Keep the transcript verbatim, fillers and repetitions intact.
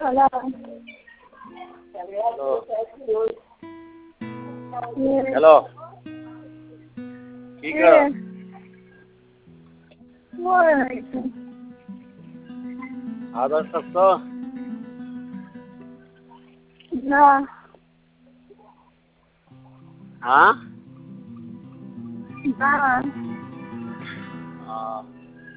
Hello. Hello. কি কর? আদর সব না। হ্যাঁ? না। আহ